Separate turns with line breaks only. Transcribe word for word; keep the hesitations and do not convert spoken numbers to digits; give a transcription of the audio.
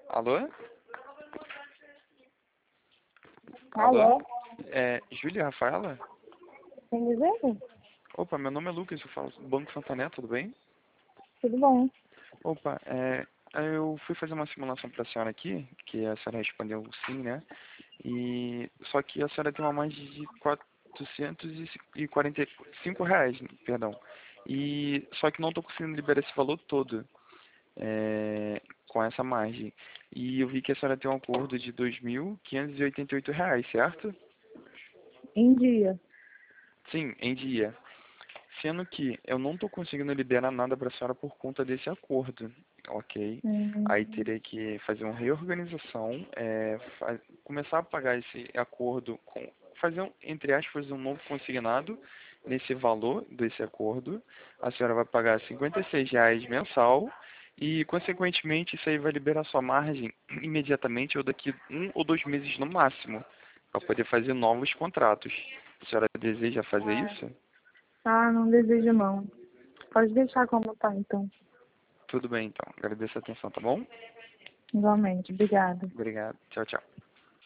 Alô?
Alô?
É, Júlia Rafaela?
Quem dizer?
Opa, meu nome é Lucas, eu falo do Banco Santander, tudo bem?
Tudo bom?
Opa, é, eu fui fazer uma simulação para a senhora aqui, que a senhora respondeu sim, né? E só que a senhora tem uma margem de quatrocentos e quarenta e cinco reais, perdão. E só que não estou conseguindo liberar esse valor todo, é, com essa margem. E eu vi que a senhora tem um acordo de dois mil quinhentos e oitenta e oito reais, certo?
Em dia.
Sim, em dia. Sendo que eu não estou conseguindo liberar nada para a senhora por conta desse acordo, ok? Aí
Hum,
teria que fazer uma reorganização, é, fa- começar a pagar esse acordo, com, fazer, um, entre aspas, um novo consignado nesse valor desse acordo. A senhora vai pagar cinquenta e seis reais mensal e, consequentemente, isso aí vai liberar sua margem imediatamente ou daqui um ou dois meses no máximo, para poder fazer novos contratos. A senhora deseja fazer isso?
ah, não desejo não. Pode deixar como tá, então.
Tudo bem, então. Agradeço a atenção, tá bom?
Igualmente. Obrigada.
Obrigado. Tchau, tchau.